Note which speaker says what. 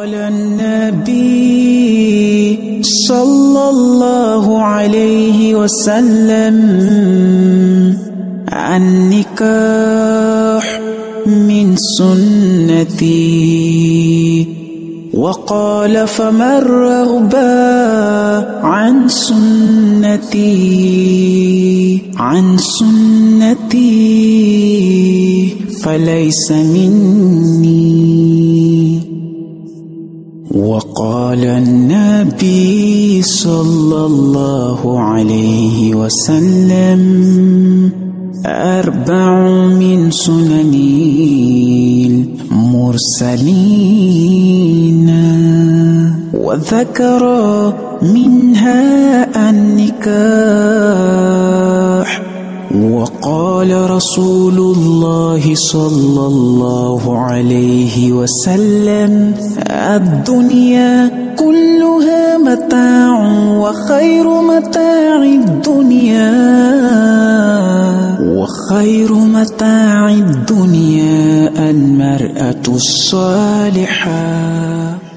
Speaker 1: وقال النبي صلى الله عليه وسلم: النكاح من سنتي. وقال: فمن رغب عن سنتي فليس مني. وقال النبي صلى الله عليه وسلم: 4 من سنن المرسلين، وذكر منها النكاح. وقال رسول الله صلى الله عليه وسلم: الدنيا كلها متاع، وخير متاع الدنيا المرأة الصالحة.